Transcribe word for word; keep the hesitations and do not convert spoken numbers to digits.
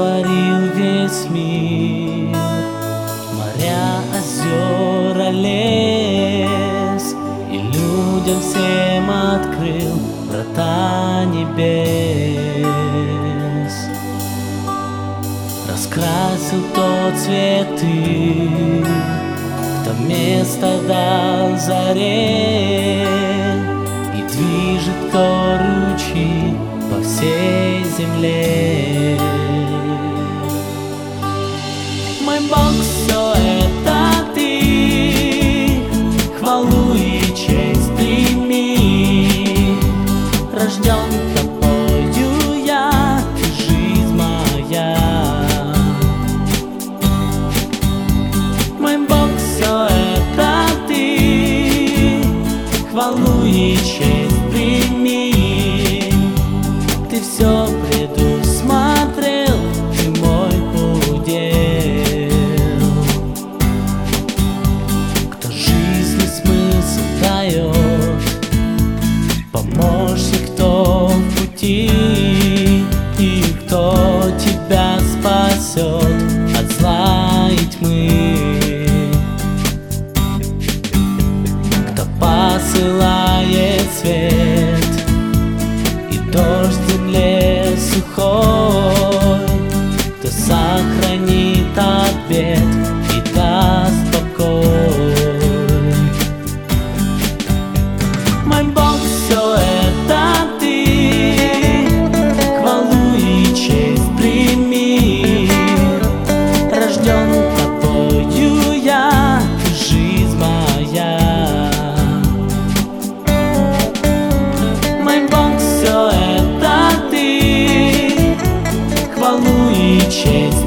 сотворил весь мир, моря, озера, лес, и людям всем открыл врата небес. Раскрасил тот цветы, кто место дал заре, и движет ручьи по всей земле. Мой Бог, все это Ты, хвалу и честь прими. Рожден Тобою я, жизнь моя. Мой Бог, все это Ты, хвалу и честь прими. Ты все предусмотрел, Ты мой удел. Кто жизни смысл дает, помощник, кто в пути, и кто тебя спасет от зла и тьмы. Кто посылает свет и дождь земле сухой, кто сохранит от бед и даст покой. Мой Бог, все это Ты, хвалу и честь прими. Рожден Тобою я, жизнь моя. Мой Бог, все это Ты, хвалу и честь